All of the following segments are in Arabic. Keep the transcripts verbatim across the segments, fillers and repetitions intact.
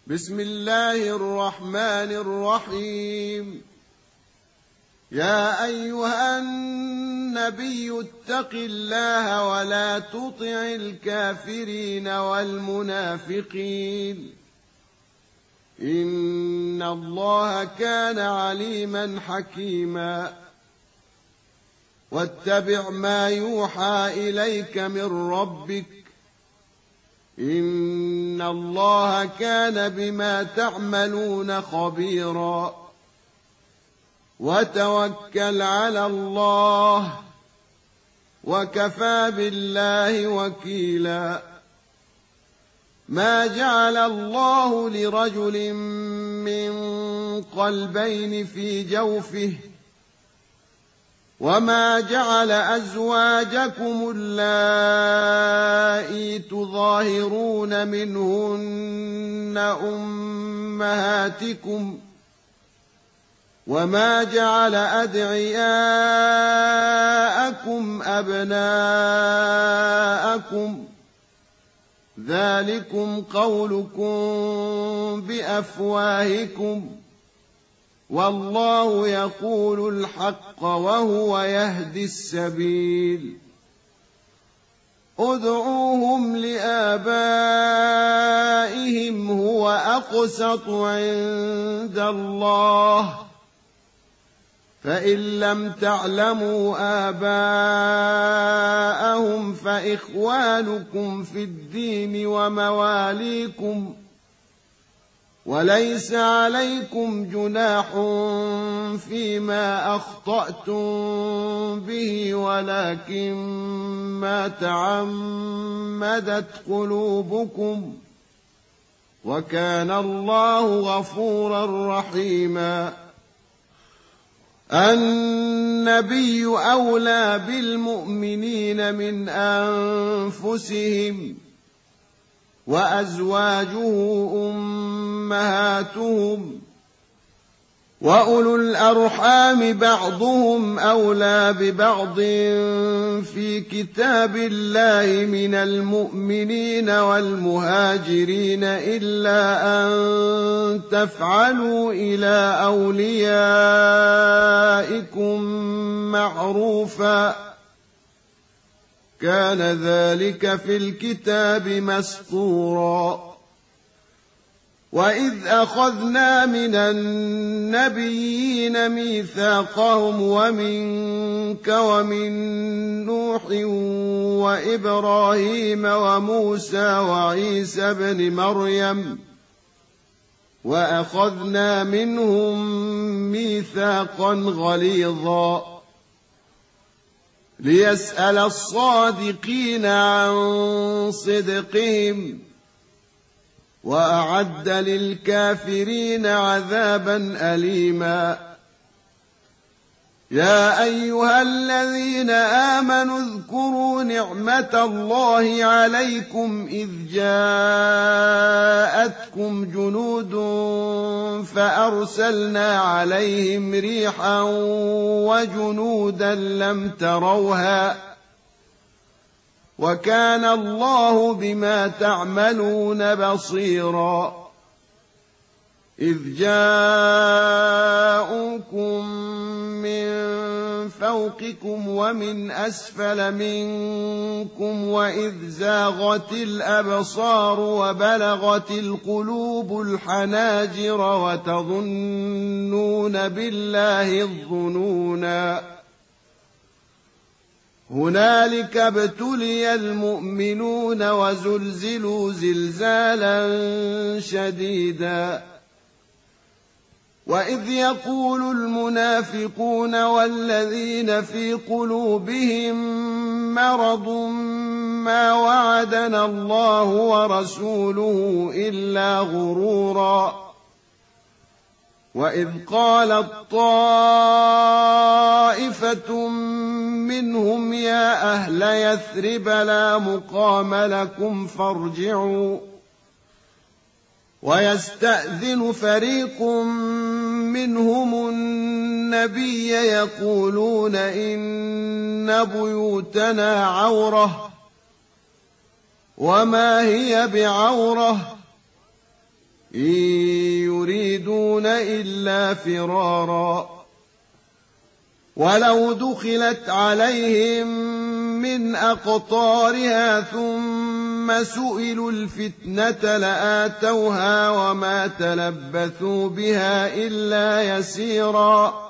بسم الله الرحمن الرحيم. يا أيها النبي اتق الله ولا تطع الكافرين والمنافقين إن الله كان عليما حكيما. واتبع ما يوحى إليك من ربك إن الله كان بما تعملون خبيرا. وتوكل على الله وكفى بالله وكيلا. ما جعل الله لرجل من قلبين في جوفه وما جعل أزواجكم اللائي تظاهرون منهن أمهاتكم وما جعل أدعياءكم أبناءكم ذلكم قولكم بأفواهكم والله يقول الحق وهو يهدي السبيل. ادعوهم لآبائهم هو أقسط عند الله فإن لم تعلموا آباءهم فإخوانكم في الدين ومواليكم وليس عليكم جناح فيما أخطأتم به ولكن ما تعمدت قلوبكم وكان الله غفورا رحيما. النبي أولى بالمؤمنين من أنفسهم وأزواجه أمهاتهم وأولو الأرحام بعضهم أولى ببعض في كتاب الله من المؤمنين والمهاجرين إلا أن تفعلوا إلى أوليائكم معروفا كان ذلك في الكتاب مسطورا. وإذ أخذنا من النبيين ميثاقهم ومنك ومن نوح وإبراهيم وموسى وعيسى بن مريم وأخذنا منهم ميثاقا غليظا ليسأل الصادقين عن صدقهم وأعد للكافرين عذابا أليما. يا أيها الذين آمنوا اذكروا نعمة الله عليكم إذ جاءتكم جنود فأرسلنا عليهم ريحا وجنودا لم تروها وكان الله بما تعملون بصيرا. إذ جاءوكم من فوقكم ومن أسفل منكم وإذ زاغت الأبصار وبلغت القلوب الحناجر وتظنون بالله الظنونا. هنالك ابتلي المؤمنون وزلزلوا زلزالا شديدا. وإذ يقول المنافقون والذين في قلوبهم مرض ما وعدنا الله ورسوله إلا غرورا. وإذ قالت طائفة منهم يا أهل يثرب لا مقام لكم فارجعوا ويستأذن فريق منهم النبي يقولون إن بيوتنا عورة وما هي بعورة إن يريدون إلا فرارا ولو دخلت عليهم من أقطارها ثم سئلوا الفتنة لآتوها وما تلبثوا بها إلا يسيرا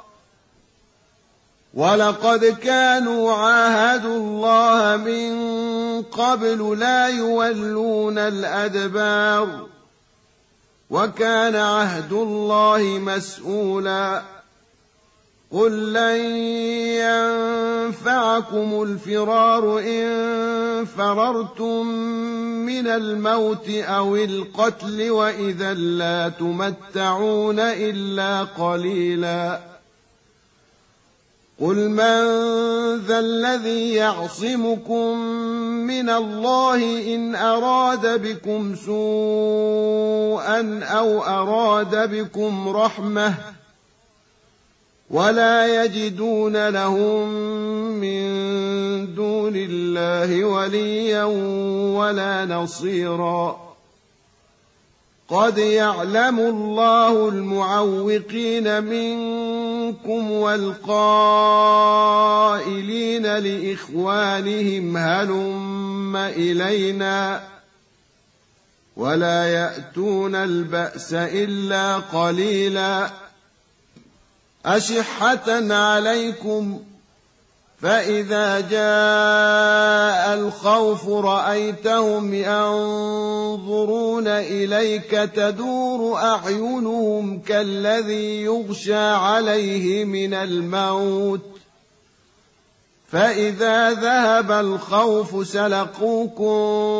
ولقد كانوا عاهدوا الله من قبل لا يولون الأدبار وكان عهد الله مسؤولا قل لن ينفعكم الفرار إن فررتم من الموت أو القتل وإذا لا تمتعون إلا قليلا قل من ذا الذي يعصمكم من الله إن أراد بكم سوءا أو أراد بكم رحمة ولا يجدون لهم من دون الله وليا ولا نصيرا قد يعلم الله المعوقين منكم والقائلين لإخوانهم هلم إلينا ولا يأتون البأس إلا قليلا أشحة عليكم فإذا جاء الخوف رأيتهم ينظرون إليك تدور أعينهم كالذي يغشى عليه من الموت فإذا ذهب الخوف سلقوكم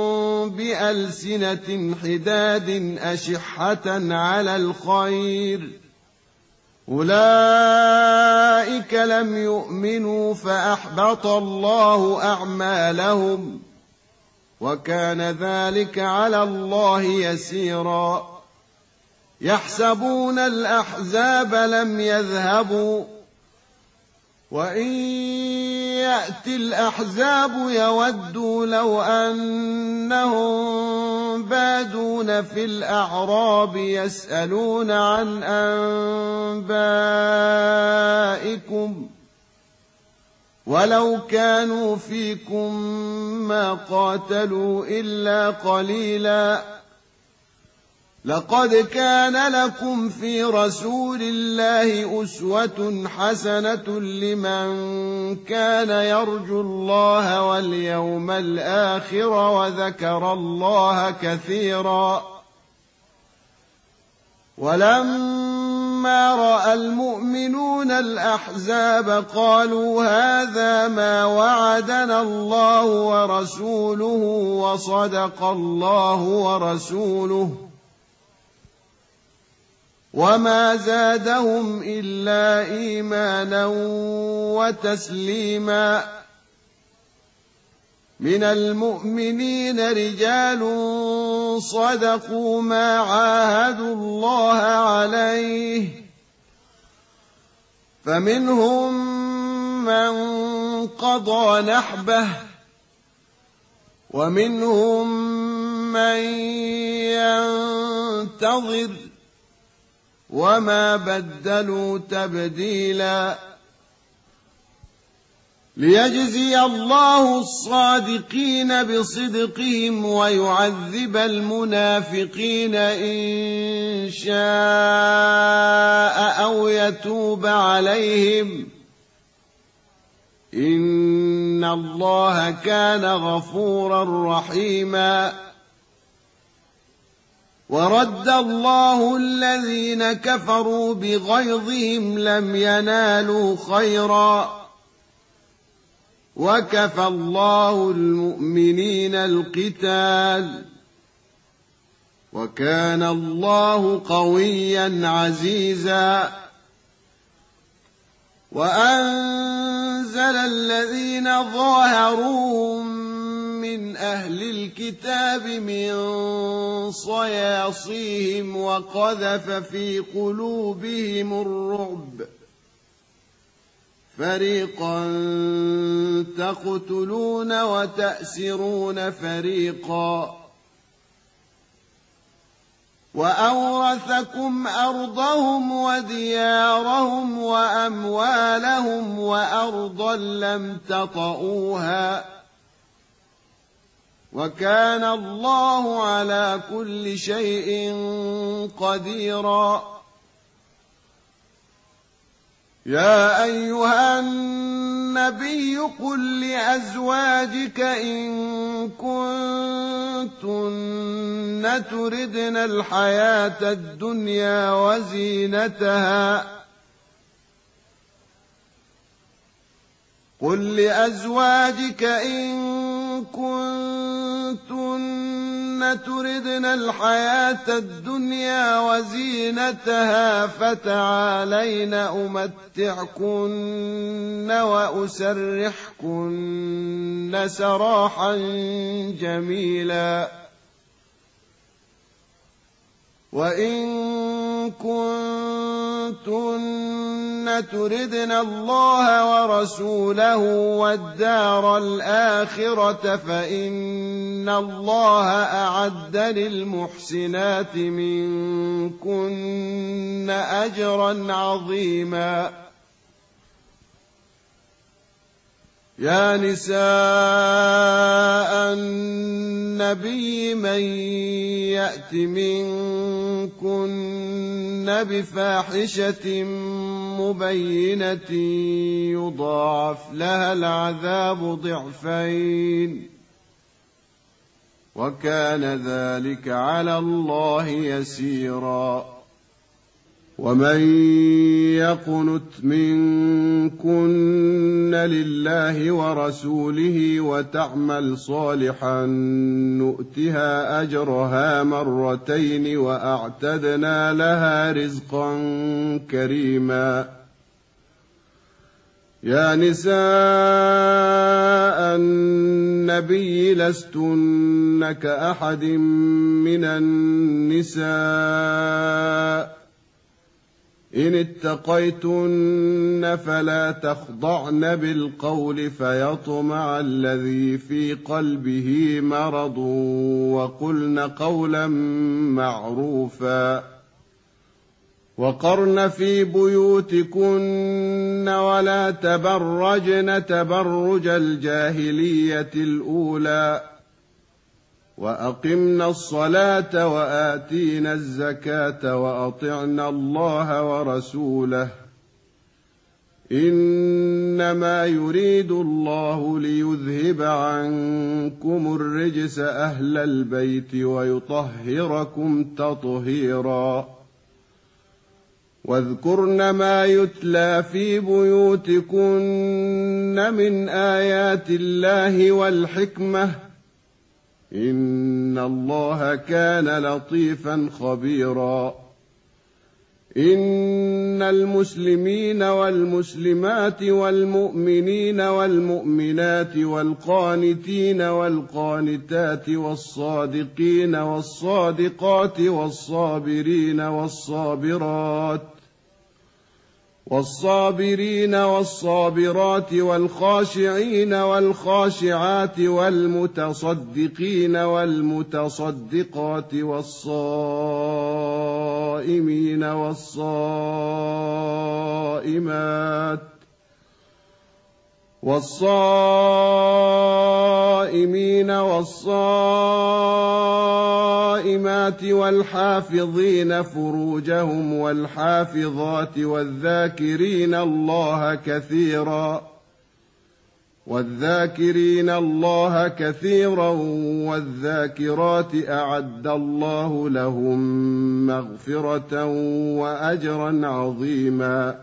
بألسنة حداد أشحة على الخير أولئك لم يؤمنوا فأحبط الله أعمالهم وكان ذلك على الله يسيرا يحسبون الأحزاب لم يذهبوا وإن يأتي الأحزاب يودوا لو أنهم بادون في الأعراب يسألون عن أنبائكم ولو كانوا فيكم ما قاتلوا إلا قليلا لقد كان لكم في رسول الله أسوة حسنة لمن كان يرجو الله واليوم الآخر وذكر الله كثيرا ولما رأى المؤمنون الأحزاب قالوا هذا ما وعدنا الله ورسوله وصدق الله ورسوله وما زادهم إلا إيمانا وتسليما من المؤمنين رجال صدقوا ما عاهدوا الله عليه فمنهم من قضى نحبه ومنهم من ينتظر وما بدلوا تبديلا ليجزي الله الصادقين بصدقهم ويعذب المنافقين إن شاء أو يتوب عليهم إن الله كان غفورا رحيما ورد الله الذين كفروا بغيظهم لم ينالوا خيرا وكفى الله المؤمنين القتال وكان الله قويا عزيزا وأنزل الذين ظاهروهم من أهل الكتاب من صياصيهم وقذف في قلوبهم الرعب فريقا تقتلون وتأسرون فريقا وأورثكم أرضهم وديارهم وأموالهم وأرضا لم تطئوها وكان الله على كل شيء قديرا. يا أيها النبي قل لأزواجك إن كنتن تردن الحياة الدنيا وزينتها قل لأزواجك إن كنتن تردن الحياة الدنيا وزينتها فتعالين أمتعكن وأسرحكن سراحا جميلا. وإن كنتن تردن الله ورسوله والدار الآخرة فإن الله أعد للمحسنات منكن أجرا عظيما. يا نساء النبي من يأت منكن بفاحشة مبينة يضاعف لها العذاب ضعفين وكان ذلك على الله يسيرا. ومن يقنت منكن لله ورسوله وتعمل صالحا نؤتها أجرها مرتين وأعتدنا لها رزقا كريما. يا نساء النبي لستن كأحد من النساء إن اتقيتن فلا تخضعن بالقول فيطمع الذي في قلبه مرض وقلن قولا معروفا. وقرن في بيوتكن ولا تبرجن تبرج الجاهلية الأولى وأقمنا الصلاة وآتينا الزكاة وأطعنا الله ورسوله إنما يريد الله ليذهب عنكم الرجس أهل البيت ويطهركم تطهيرا. واذكرن ما يتلى في بيوتكن من آيات الله والحكمة إن الله كان لطيفا خبيرا. إن المسلمين والمسلمات والمؤمنين والمؤمنات والقانتين والقانتات والصادقين والصادقات والصابرين والصابرات والصابرين والصابرات والخاشعين والخاشعات والمتصدقين والمتصدقات والصائمين والصائمات والصائمين والصائمات والحافظين فروجهم والحافظات والذاكرين الله كثيرا والذاكرين الله كثيرا والذاكرات أعد الله لهم مغفرة وأجرا عظيما.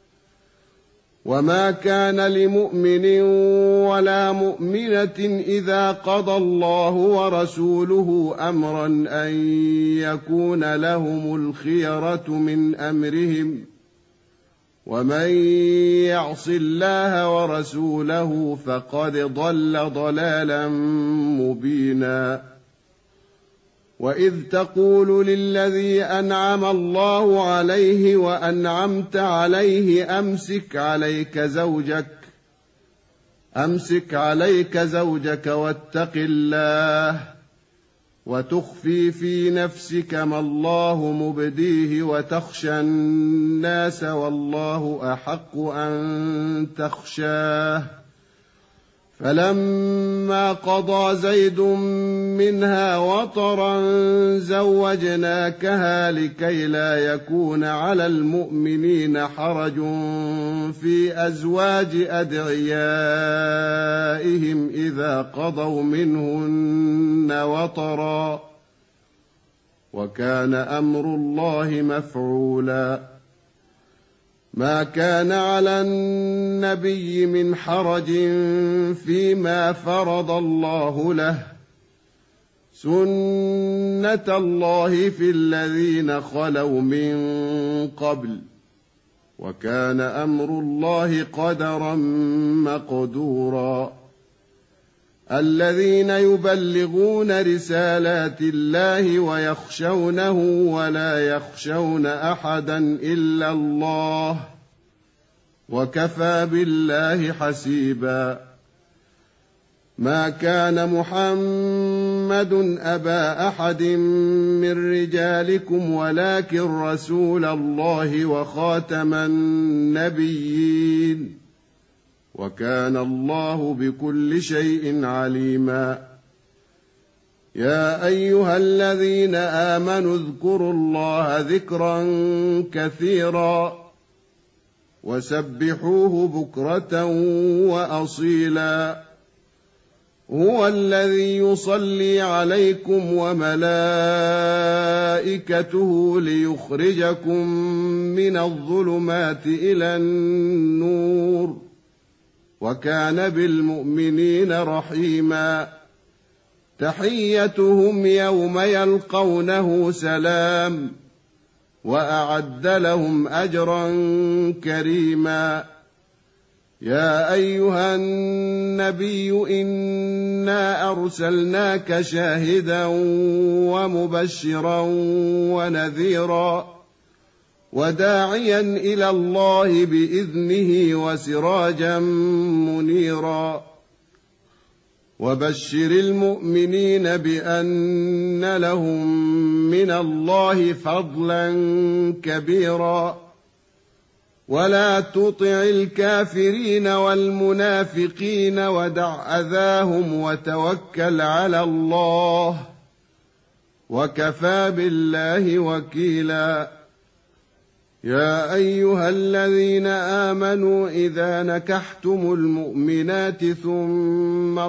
وما كان لمؤمن ولا مؤمنة إذا قضى الله ورسوله أمرا أن يكون لهم الخيرة من أمرهم ومن يعص الله ورسوله فقد ضل ضلالا مبينا. وإذ تقول للذي أنعم الله عليه وأنعمت عليه أمسك عليك زوجك أمسك عليك زوجك واتق الله وتخفي في نفسك ما الله مبديه وتخشى الناس والله أحق أن تخشاه. فلما قضى زيد منها وطرا زوجناكها لكي لا يكون على المؤمنين حرج في أزواج أدعيائهم إذا قضوا منهن وطرا، وكان أمر الله مفعولا. ما كان على النبي من حرج فيما فرض الله له، سنة الله في الذين خلوا من قبل، وكان أمر الله قدرا مقدورا. الذين يبلغون رسالات الله ويخشونه ولا يخشون أحدا إلا الله، وكفى بالله حسيبا. ما كان محمد أبا أحد من رجالكم ولكن رسول الله وخاتم النبيين، وكان الله بكل شيء عليما. يا أيها الذين آمنوا اذكروا الله ذكرا كثيرا وسبحوه بكرة وأصيلا. هو الذي يصلي عليكم وملائكته ليخرجكم من الظلمات إلى النور، وكان بالمؤمنين رحيما. تحيتهم يوم يلقونه سلام، وأعد لهم أجرا كريما. يا أيها النبي إنا أرسلناك شاهدا ومبشرا ونذيرا وداعيا إلى الله بإذنه وسراجا منيرا. وبشر المؤمنين بأن لهم من الله فضلا كبيرا. ولا تطع الكافرين والمنافقين ودع أذاهم وتوكل على الله، وكفى بالله وكيلا. يا أيها الذين آمنوا إذا نكحتم المؤمنات ثم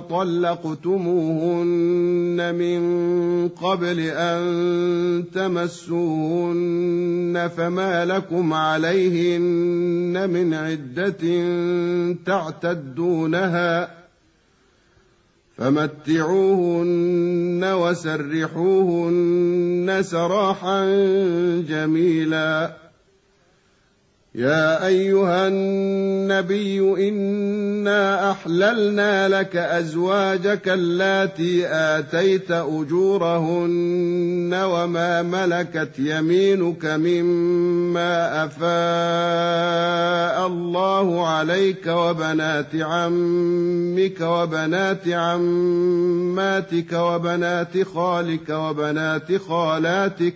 طلقتموهن من قبل أن تمسوهن فما لكم عليهن من عدة تعتدونها، فمتعوهن وسرحوهن سراحا جميلا. يا أيها النبي إنا أحللنا لك أزواجك اللاتي آتيت أجورهن وما ملكت يمينك مما أفاء الله عليك وبنات عمك وبنات عماتك وبنات خالك وبنات خالاتك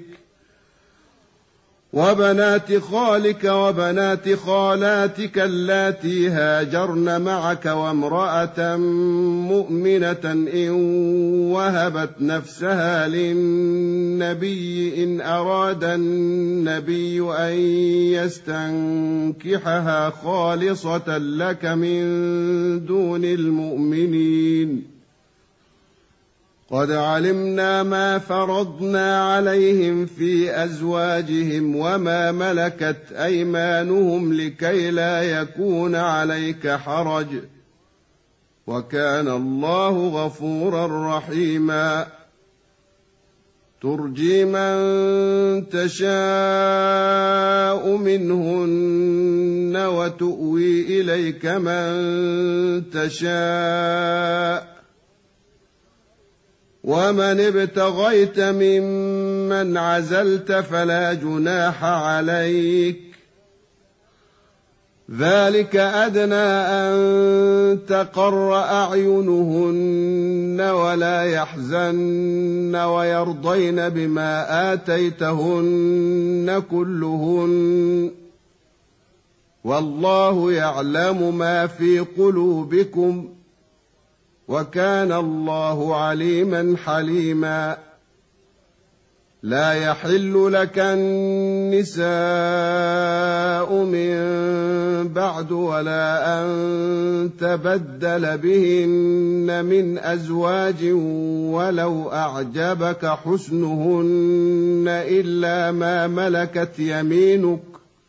وبنات خالك وبنات خالاتك اللاتي هاجرن معك وامرأة مؤمنة إن وهبت نفسها للنبي إن أراد النبي أن يستنكحها خالصة لك من دون المؤمنين. قد علمنا ما فرضنا عليهم في أزواجهم وما ملكت أيمانهم لكي لا يكون عليك حرج، وكان الله غفورا رحيما. ترجي من تشاء منهن وتؤوي إليك من تشاء، ومن ابتغيت ممن عزلت فلا جناح عليك، ذلك أدنى أن تقر أعينهن ولا يحزن ويرضين بما آتيتهن كلهن والله يعلم ما في قلوبكم وكان الله عليما حليما لا يحل لك النساء من بعد ولا أن تبدل بهن من أزواج ولو أعجبك حسنهن إلا ما ملكت يمينك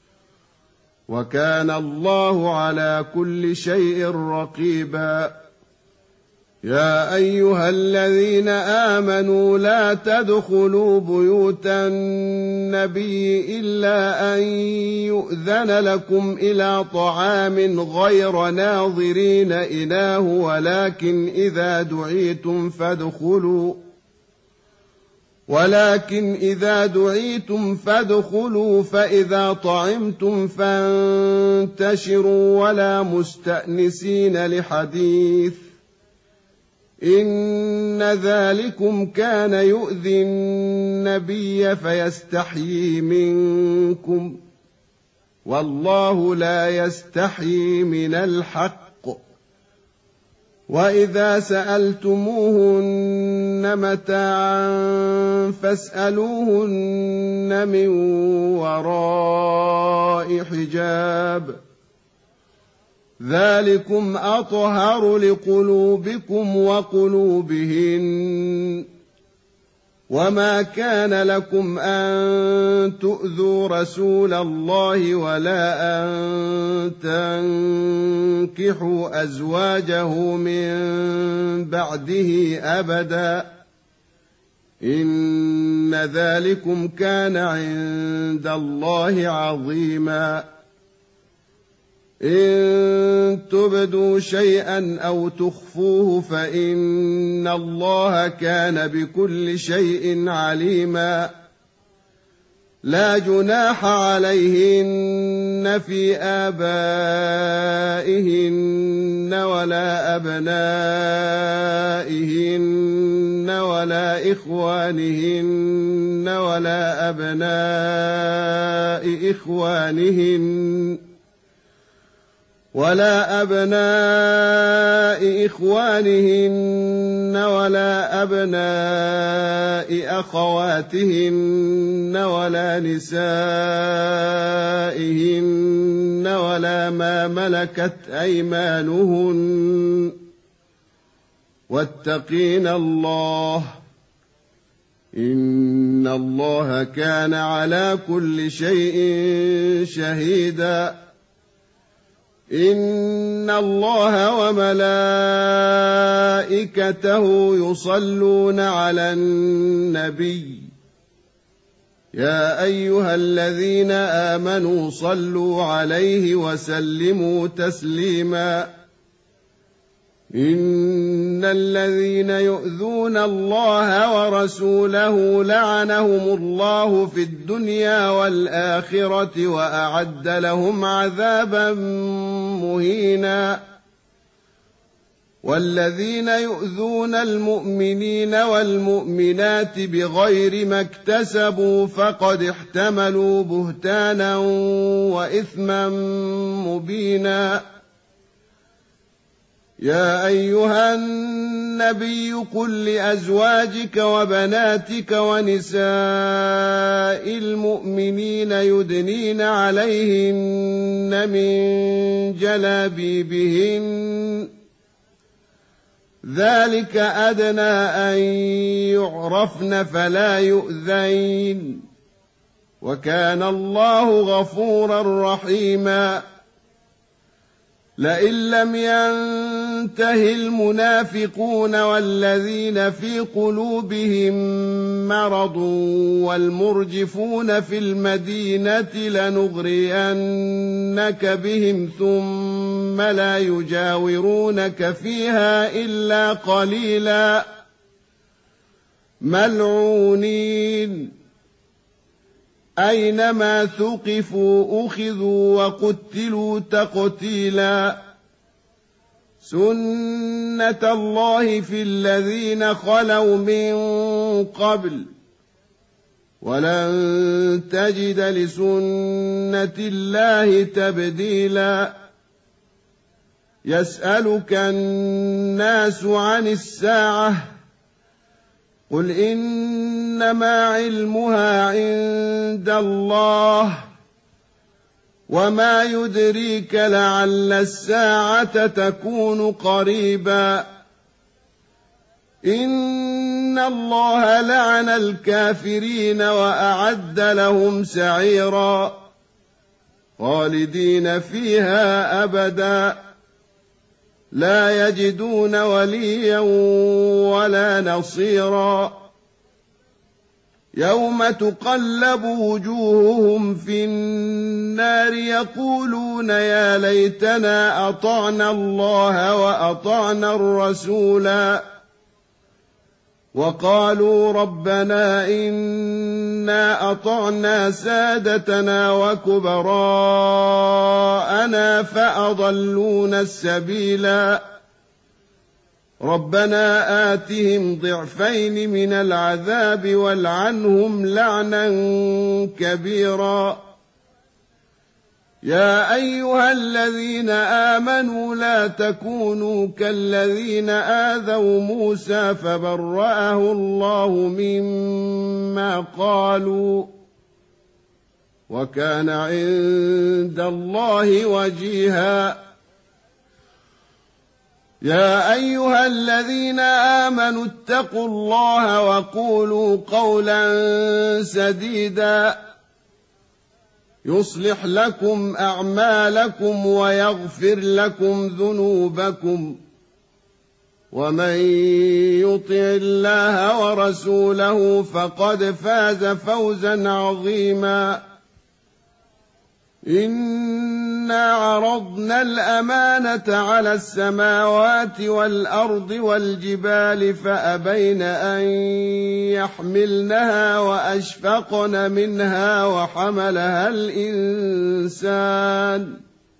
وكان الله على كل شيء رقيبا يا أيها الذين آمنوا لا تدخلوا بيوت النبي إلا أن يؤذن لكم إلى طعام غير ناظرين إناه ولكن إذا دعيتم فادخلوا ولكن إذا دعيتم فادخلوا فإذا طعمتم فانتشروا ولا مستأنسين لحديث إن ذلكم كان يؤذي النبي فيستحيي منكم والله لا يستحيي من الحق وإذا سألتموهن متاعا فاسألوهن من وراء حجاب ذلكم أطهر لقلوبكم وقلوبهن وما كان لكم أن تؤذوا رسول الله ولا أن تنكحوا أزواجه من بعده أبدا إن ذلكم كان عند الله عظيما إن تبدوا شيئا أو تخفوه فإن الله كان بكل شيء عليما لا جناح عليهن في آبائهن ولا أبنائهن ولا إخوانهن ولا أبناء إخوانهن ولا أبناء إخوانهن ولا أبناء أخواتهن ولا نسائهن ولا ما ملكت أيمانهن واتقين الله إن الله كان على كل شيء شهيدا إن الله وملائكته يصلون على النبي يا أيها الذين آمنوا صلوا عليه وسلموا تسليما إن الذين يؤذون الله ورسوله لعنهم الله في الدنيا والآخرة وأعد لهم عذابا مهينا والذين يؤذون المؤمنين والمؤمنات بغير ما اكتسبوا فقد احتملوا بهتانا وإثما مبينا يا أيها النبي قل لأزواجك وبناتك ونساء المؤمنين يدنين عليهن من جلابيبهن ذلك أدنى أن يعرفن فلا يؤذين وكان الله غفورا رحيما لئن لم ينته المنافقون والذين في قلوبهم مرض والمرجفون في المدينة لنغرينك بهم ثم لا يجاورونك فيها إلا قليلا ملعونين أينما ثقفوا أخذوا وقتلوا تقتيلا سنة الله في الذين خلوا من قبل ولن تجد لسنة الله تبديلا يسألك الناس عن الساعة قل إنما علمها عند الله وما يدريك لعل الساعة تكون قريبا إن الله لعن الكافرين وأعد لهم سعيرا خالدين فيها أبدا لا يجدون وليا ولا نصيرا يوم تقلب وجوههم في النار يقولون يا ليتنا أطعنا الله وأطعنا الرسولا وقالوا ربنا إنا أطعنا سادتنا وكبراءنا فأضلونا السبيلا ربنا آتهم ضعفين من العذاب والعنهم لعنا كبيرا يا أيها الذين آمنوا لا تكونوا كالذين آذوا موسى فبرأه الله مما قالوا وكان عند الله وجيها يا أيها الذين آمنوا اتقوا الله وقولوا قولا سديدا يصلح لكم أعمالكم ويغفر لكم ذنوبكم ومن يطع الله ورسوله فقد فاز فوزا عظيما إنا عرضنا الأمانة على السماوات والأرض والجبال فأبين أن يحملنها وأشفقن منها وحملها الإنسان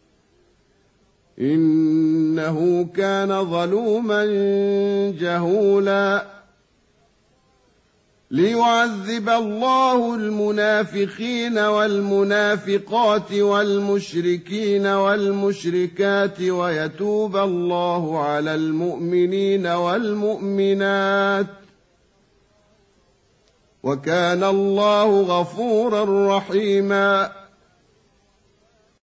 إنه كان ظلوما جهولا ليعذب الله المنافقين والمنافقات والمشركين والمشركات ويتوب الله على المؤمنين والمؤمنات وكان الله غفورا رحيما